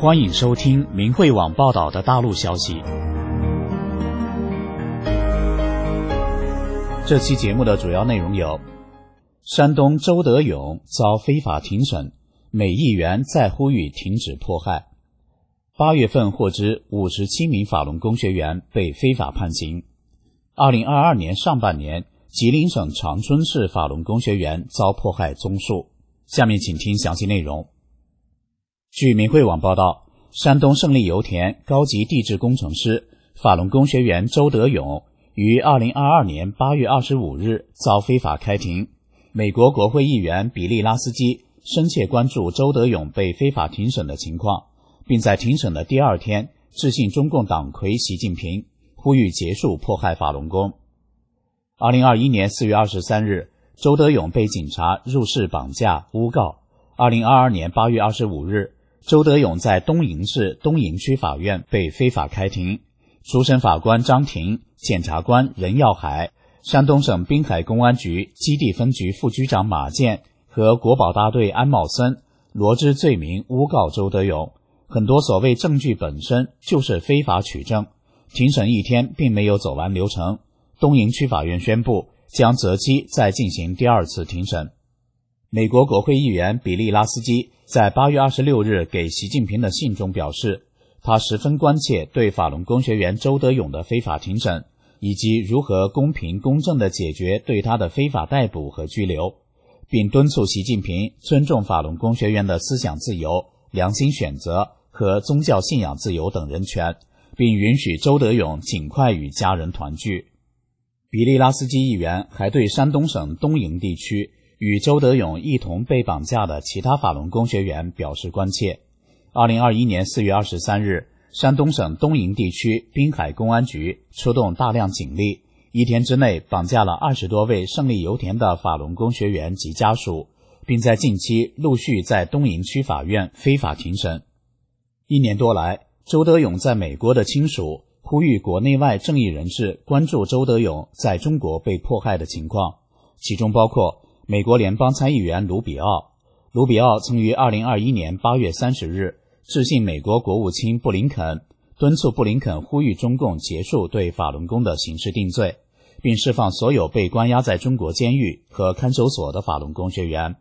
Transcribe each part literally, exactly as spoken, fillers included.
欢迎收听明慧网报道的大陆消息。这期节目的主要内容有：山东周德勇遭非法庭审，美议员再呼吁停止迫害；八月份获知五十七名法轮功学员被非法判刑；二零二二年上半年吉林省长春市法轮功学员遭迫害综述。下面请听详细内容。据明慧网报道，山东胜利油田高级地质工程师、法轮功学员周德勇于二零二二年八月二十五日遭非法开庭。美国国会议员比利拉斯基深切关注周德勇被非法庭审的情况，并在庭审的第二天致信中共党魁习近平，呼吁结束迫害法轮功。二零二一年四月二十三日，周德勇被警察入室绑架诬告。二零二二年八月二十五日，周德勇在东营市东营区法院被非法开庭。主审法官张庭、检察官任耀海、山东省滨海公安局基地分局副局长马建和国保大队安茂森罗织罪名诬告周德勇，很多所谓证据本身就是非法取证。庭审一天并没有走完流程，东营区法院宣布将择期再进行第二次庭审。美国国会议员比利拉斯基在八月二十六日给习近平的信中表示，他十分关切对法轮功学员周德勇的非法庭审，以及如何公平公正地解决对他的非法逮捕和拘留，并敦促习近平尊重法轮功学员的思想自由、良心选择和宗教信仰自由等人权，并允许周德勇尽快与家人团聚。比利拉斯基议员还对山东省东营地区与周德勇一同被绑架的其他法轮功学员表示关切。二零二一年四月二十三日，山东省东营地区滨海公安局出动大量警力，一天之内绑架了二十多位胜利油田的法轮功学员及家属，并在近期陆续在东营区法院非法庭审。一年多来，周德勇在美国的亲属呼吁国内外正义人士关注周德勇在中国被迫害的情况，其中包括美国联邦参议员卢比奥。卢比奥曾于二零二一年八月三十日致信美国国务卿布林肯，敦促布林肯呼吁中共结束对法轮功的刑事定罪，并释放所有被关押在中国监狱和看守所的法轮功学员。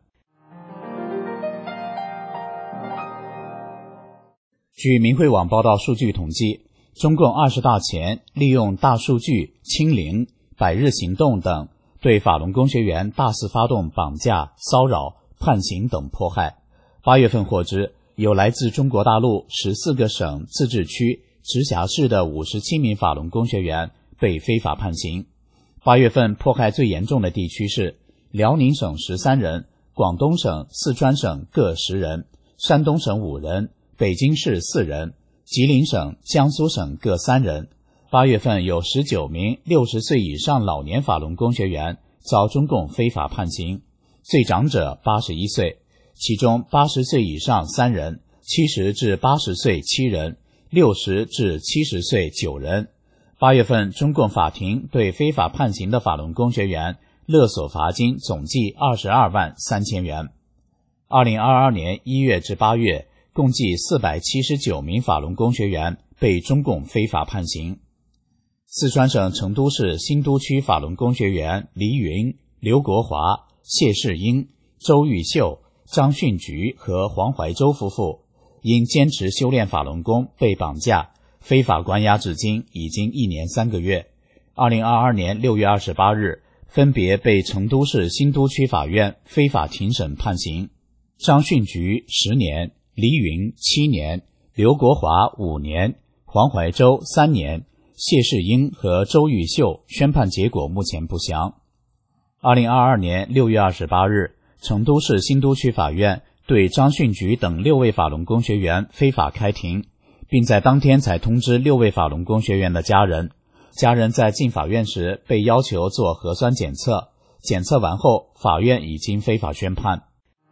据明慧网报道数据统计，中共二十大前利用大数据、清零、百日行动等对法轮功学员大肆发动绑架、骚扰、判刑等迫害。八月份获知，有来自中国大陆十四个省、自治区、直辖市的五十七名法轮功学员被非法判刑。八月份迫害最严重的地区是辽宁省十三人、广东省、四川省各十人、山东省五人、北京市四人、吉林省、江苏省各三人。八月份有十九名六十岁以上老年法轮功学员遭中共非法判刑，最长者八十一岁，其中八十岁以上三人，七十至八十岁七人，六十至七十岁九人。八月份中共法庭对非法判刑的法轮功学员勒索罚金总计二十二万三千元。二零二二年一月至八月，共计四百七十九名法轮功学员被中共非法判刑。四川省成都市新都区法轮功学员黎云、刘国华、谢世英、周玉秀、张训菊和黄怀洲夫妇因坚持修炼法轮功被绑架，非法关押至今已经一年三个月。二零二二年六月二十八日，分别被成都市新都区法院非法庭审判刑。张训菊十年，黎云七年，刘国华五年，黄怀洲三年，谢世英和周玉秀宣判结果目前不详。二零二二年六月二十八日，成都市新都区法院对张训菊等六位法轮功学员非法开庭，并在当天才通知六位法轮功学员的家人。家人在进法院时被要求做核酸检测，检测完后，法院已经非法宣判。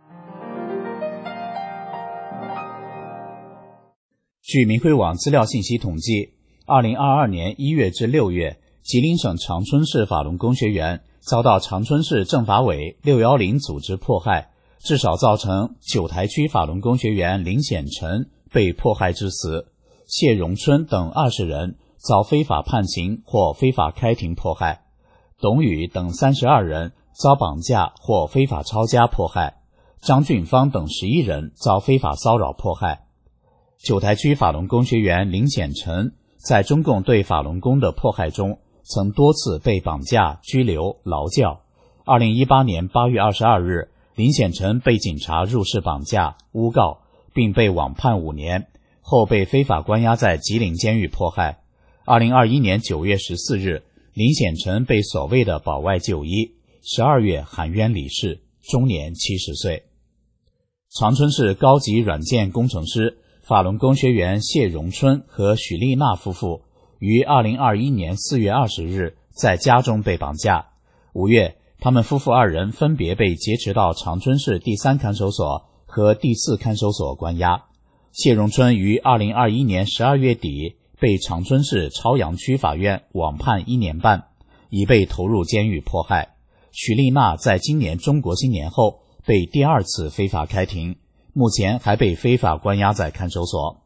据明慧网资料信息统计，二零二二年一月至六月，吉林省长春市法轮功学员遭到长春市政法委六一零组织迫害，至少造成九台区法轮功学员林显晨、 被迫害致死，谢荣春等二十人遭非法判刑或非法开庭迫害，董宇等三十二人遭绑架或非法抄家迫害，张俊芳等十一人遭非法骚扰迫害。九台区法轮功学员林显成在中共对法轮功的迫害中，曾多次被绑架、拘留、劳教。二零一八年八月二十二日，林显成被警察入室绑架、诬告，并被网判五年，后被非法关押在吉林监狱迫害。二零二一年九月十四日，林显成被所谓的保外就医，十二月含冤离世，终年七十岁。长春市高级软件工程师法轮功学员谢荣春和许丽娜夫妇于二零二一年四月二十日在家中被绑架。五月，他们夫妇二人分别被劫持到长春市第三看守所和第四看守所关押。谢荣春于二零二一年十二月底被长春市朝阳区法院网判一年半，已被投入监狱迫害。许丽娜在今年中国新年后被第二次非法开庭，目前还被非法关押在看守所。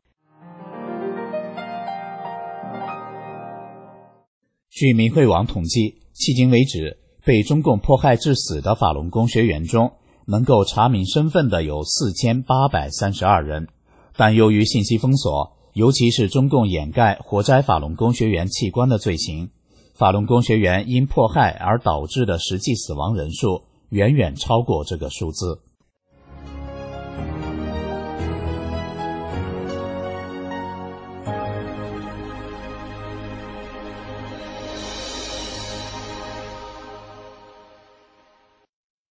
据民慧网统计，迄今为止，被中共迫害致死的法轮功学员中，能够查明身份的有四千八百三十二人，但由于信息封锁，尤其是中共掩盖活摘法轮功学员器官的罪行，法轮功学员因迫害而导致的实际死亡人数远远超过这个数字。